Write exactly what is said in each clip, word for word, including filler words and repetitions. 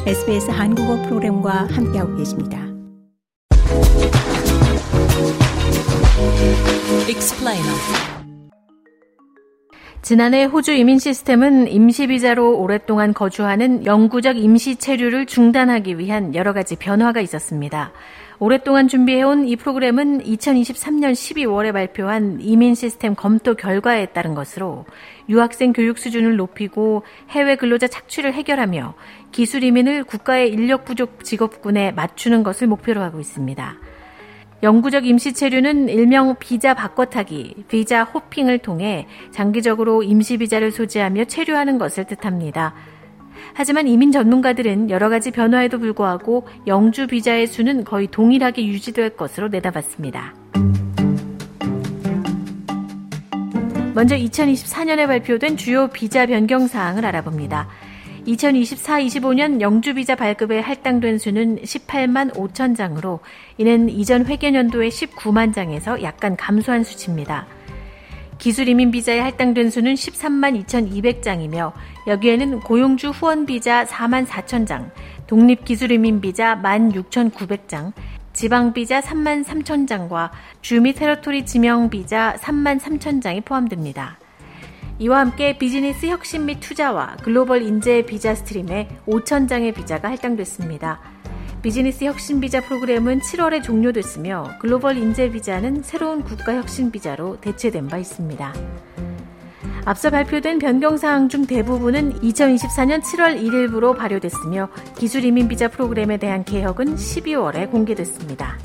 에스비에스 한국어 프로그램과 함께하고 계십니다. Explainer. 지난해 호주 이민 시스템은 임시비자로 오랫동안 거주하는 영구적 임시 체류를 중단하기 위한 여러 가지 변화가 있었습니다. 오랫동안 준비해온 이 프로그램은 이천이십삼년 십이월에 발표한 이민 시스템 검토 결과에 따른 것으로 유학생 교육 수준을 높이고 해외 근로자 착취를 해결하며 기술 이민을 국가의 인력 부족 직업군에 맞추는 것을 목표로 하고 있습니다. 영구적 임시 체류는 일명 비자 바꿔타기, 비자 호핑을 통해 장기적으로 임시 비자를 소지하며 체류하는 것을 뜻합니다. 하지만 이민 전문가들은 여러 가지 변화에도 불구하고 영주 비자의 수는 거의 동일하게 유지될 것으로 내다봤습니다. 먼저 이천이십사년에 발표된 주요 비자 변경 사항을 알아봅니다. 이천이십사 이십오년 영주 비자 발급에 할당된 수는 십팔만 오천 장으로 이는 이전 회계년도의 십구만 장에서 약간 감소한 수치입니다. 기술 이민 비자에 할당된 수는 십삼만 이천이백 장이며 여기에는 고용주 후원 비자 사만 사천 장, 독립 기술 이민 비자 만 육천구백 장, 지방 비자 삼만 삼천 장과 주 및 테러토리 지명 비자 삼만 삼천 장이 포함됩니다. 이와 함께 비즈니스 혁신 및 투자와 글로벌 인재 비자 스트림에 오천 장의 비자가 할당됐습니다. 비즈니스 혁신 비자 프로그램은 칠월에 종료됐으며 글로벌 인재 비자는 새로운 국가 혁신 비자로 대체된 바 있습니다. 앞서 발표된 변경사항 중 대부분은 이천이십사년 칠월 일일부로 발효됐으며 기술 이민 비자 프로그램에 대한 개혁은 십이월에 공개됐습니다.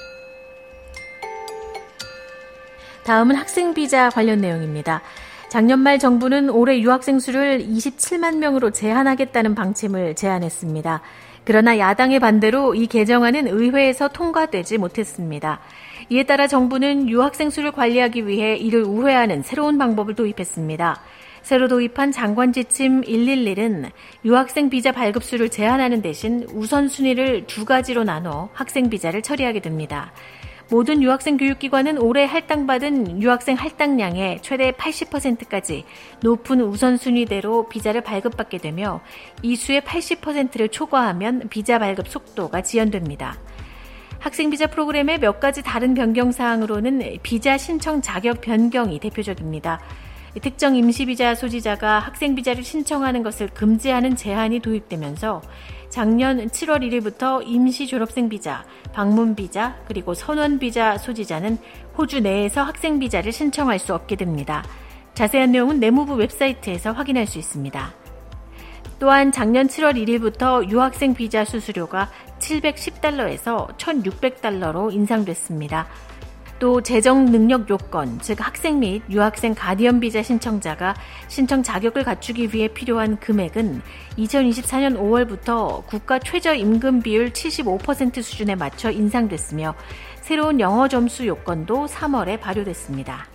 다음은 학생 비자 관련 내용입니다. 작년 말 정부는 올해 유학생 수를 이십칠만 명으로 제한하겠다는 방침을 제안했습니다. 그러나 야당의 반대로 이 개정안은 의회에서 통과되지 못했습니다. 이에 따라 정부는 유학생 수를 관리하기 위해 이를 우회하는 새로운 방법을 도입했습니다. 새로 도입한 장관 지침 일일일은 유학생 비자 발급 수를 제한하는 대신 우선순위를 두 가지로 나눠 학생 비자를 처리하게 됩니다. 모든 유학생 교육기관은 올해 할당받은 유학생 할당량의 최대 팔십 퍼센트까지 높은 우선순위대로 비자를 발급받게 되며 이 수의 팔십 퍼센트를 초과하면 비자 발급 속도가 지연됩니다. 학생 비자 프로그램의 몇 가지 다른 변경 사항으로는 비자 신청 자격 변경이 대표적입니다. 특정 임시비자 소지자가 학생 비자를 신청하는 것을 금지하는 제한이 도입되면서 작년 칠월 일일부터 임시 졸업생 비자, 방문 비자, 그리고 선원 비자 소지자는 호주 내에서 학생 비자를 신청할 수 없게 됩니다. 자세한 내용은 내무부 웹사이트에서 확인할 수 있습니다. 또한 작년 칠월 일일부터 유학생 비자 수수료가 칠백십 달러에서 천육백 달러로 인상됐습니다. 또 재정 능력 요건, 즉 학생 및 유학생 가디언 비자 신청자가 신청 자격을 갖추기 위해 필요한 금액은 이천이십사년 오월부터 국가 최저임금 비율 칠십오 퍼센트 수준에 맞춰 인상됐으며 새로운 영어 점수 요건도 삼월에 발효됐습니다.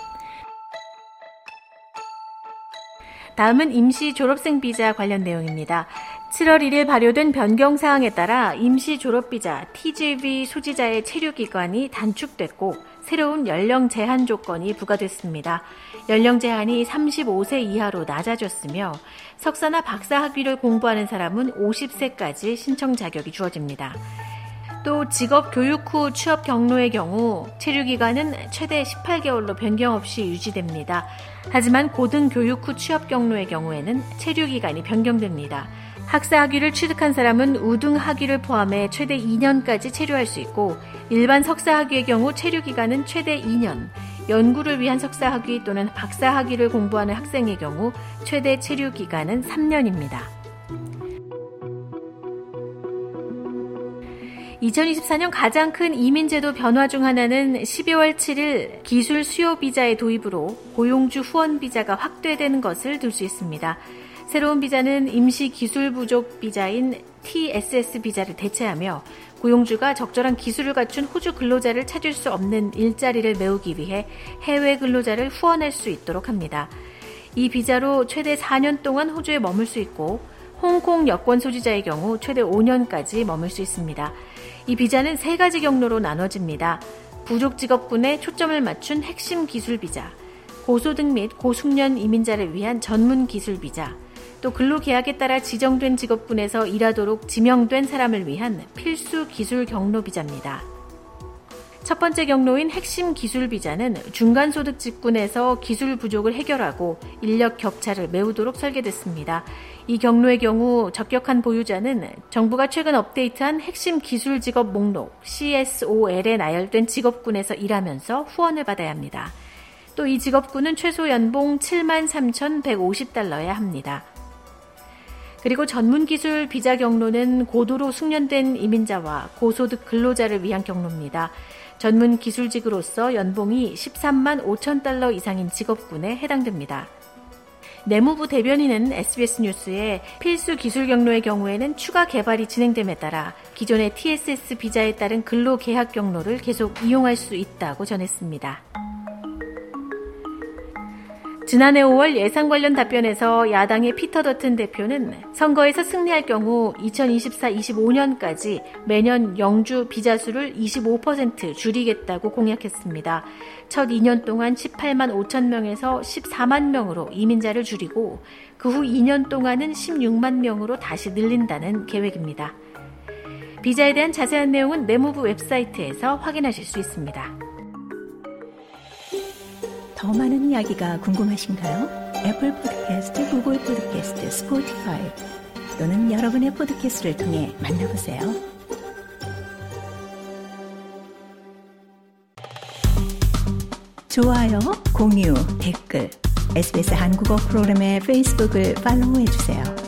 다음은 임시 졸업생 비자 관련 내용입니다. 칠월 일일 발효된 변경사항에 따라 임시 졸업비자 티지비 소지자의 체류기간이 단축됐고 새로운 연령 제한 조건이 부과됐습니다. 연령 제한이 삼십오 세 이하로 낮아졌으며 석사나 박사 학위를 공부하는 사람은 오십 세까지 신청 자격이 주어집니다. 또 직업 교육 후 취업 경로의 경우 체류기간은 최대 십팔 개월로 변경 없이 유지됩니다. 하지만 고등교육 후 취업 경로의 경우에는 체류기간이 변경됩니다. 학사 학위를 취득한 사람은 우등 학위를 포함해 최대 이 년까지 체류할 수 있고 일반 석사 학위의 경우 체류 기간은 최대 이 년, 연구를 위한 석사 학위 또는 박사 학위를 공부하는 학생의 경우 최대 체류 기간은 삼 년입니다. 이천이십사년 가장 큰 이민제도 변화 중 하나는 십이월 칠일 기술 수요 비자의 도입으로 고용주 후원 비자가 확대되는 것을 들 수 있습니다. 새로운 비자는 임시 기술 부족 비자인 티에스에스 비자를 대체하며 고용주가 적절한 기술을 갖춘 호주 근로자를 찾을 수 없는 일자리를 메우기 위해 해외 근로자를 후원할 수 있도록 합니다. 이 비자로 최대 사 년 동안 호주에 머물 수 있고 홍콩 여권 소지자의 경우 최대 오 년까지 머물 수 있습니다. 이 비자는 세 가지 경로로 나눠집니다. 부족 직업군에 초점을 맞춘 핵심 기술 비자, 고소득 및 고숙련 이민자를 위한 전문 기술 비자, 또 근로계약에 따라 지정된 직업군에서 일하도록 지명된 사람을 위한 필수 기술 경로 비자입니다. 첫 번째 경로인 핵심 기술 비자는 중간소득 직군에서 기술 부족을 해결하고 인력 격차를 메우도록 설계됐습니다. 이 경로의 경우 적격한 보유자는 정부가 최근 업데이트한 핵심 기술 직업 목록 씨에스올에 나열된 직업군에서 일하면서 후원을 받아야 합니다. 또 이 직업군은 최소 연봉 칠만 삼천백오십 달러여야 합니다. 그리고 전문기술 비자 경로는 고도로 숙련된 이민자와 고소득 근로자를 위한 경로입니다. 전문 기술직으로서 연봉이 십삼만 오천 달러 이상인 직업군에 해당됩니다. 내무부 대변인은 에스비에스 뉴스에 필수 기술 경로의 경우에는 추가 개발이 진행됨에 따라 기존의 티에스에스 비자에 따른 근로 계약 경로를 계속 이용할 수 있다고 전했습니다. 지난해 오월 예산 관련 답변에서 야당의 피터 더튼 대표는 선거에서 승리할 경우 이천이십사 이십오 년까지 매년 영주 비자 수를 이십오 퍼센트 줄이겠다고 공약했습니다. 첫 이 년 동안 십팔만 오천 명에서 십사만 명으로 이민자를 줄이고 그 후 이 년 동안은 십육만 명으로 다시 늘린다는 계획입니다. 비자에 대한 자세한 내용은 내무부 웹사이트에서 확인하실 수 있습니다. 더 많은 이야기가 궁금하신가요? 애플 팟캐스트, 구글 팟캐스트, 스포티파이 또는 여러분의 팟캐스트를 통해 만나보세요. 좋아요, 공유, 댓글, 에스비에스 한국어 프로그램의 페이스북을 팔로우해주세요.